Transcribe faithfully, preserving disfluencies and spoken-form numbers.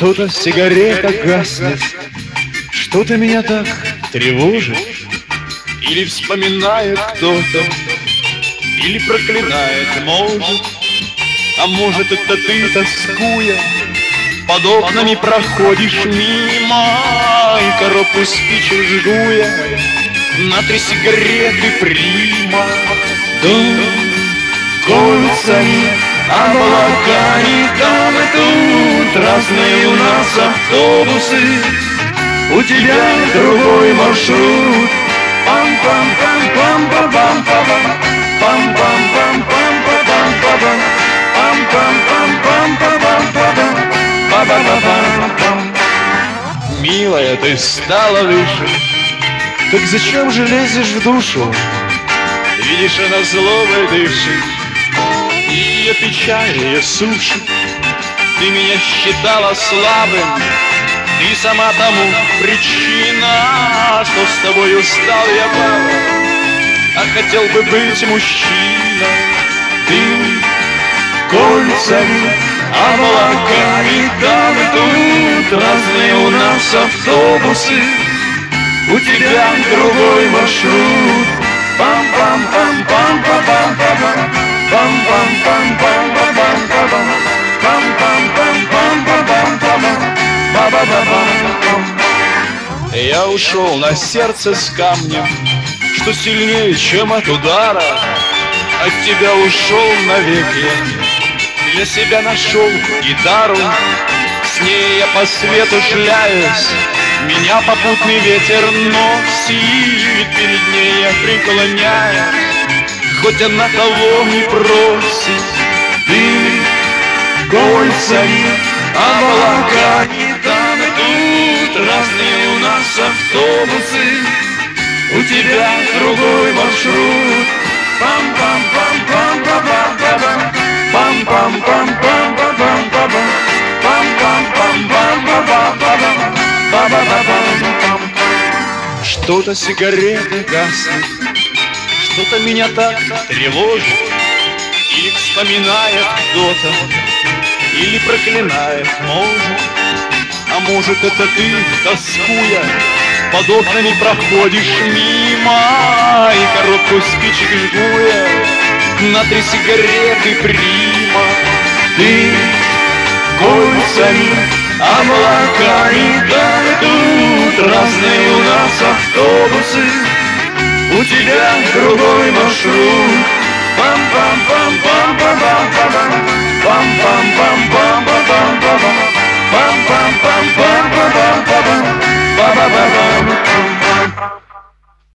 Что-то сигарета гаснет, что-то меня так тревожит. Или вспоминает кто-то, или проклинает, может. А может, это ты, тоскуя, под окнами проходишь мимо, и коробку спичек жгуя на три сигареты прима. Дом кольцами, облаками, там и тут разные у нас автобусы. У тебя другой маршрут. Пам-пам-пам-пам-пам-пам-пам, пам-пам-пам-пам-пам-пам-пам, пам-пам-пам-пам-пам-пам-пам-пам-пам. Милая, ты стала выше, так зачем же лезешь в душу? Видишь, она злобой дышит, и ее печаль ее сушит. Ты меня считала слабым, ты сама тому причина, что с тобой устал я, папа, а хотел бы быть мужчиной. Ты кольцами, облаками, там и тут разные у нас автобусы. У тебя другой маршрут. Пам-пам-пам-пам-пам-пам-пам, пам-пам-пам-пам-пам-пам-пам, пам-пам-пам-пам-пам-пам. Я ушел на сердце с камнем, что сильнее, чем от удара. От тебя ушел навеки, для себя нашел гитару. С ней я по свету шляюсь, меня попутный ветер носит. Перед ней я преклоняюсь, хоть она того не просит. Ты кольцами, облаками, там и тут разные у нас автобусы. У тебя другой маршрут. Пам-пам-пам-пам-пам-пам-пам, пам-пам-пам-пам-пам-пам-пам, пам-пам-пам-пам-пам-пам-пам. Что-то сигареты гаснет, что-то меня так тревожит. Или вспоминает кто-то, или проклинает, может. А может, это ты, тоскуя, под окнами проходишь мимо, и коробку спичек жгуя на три сигареты прима. Ты кольцами, облаками, там и тут разные у нас автобусы. У тебя другой маршрут. Пам-пам-пам-пам-пам-пам-пам, пам-пам-пам.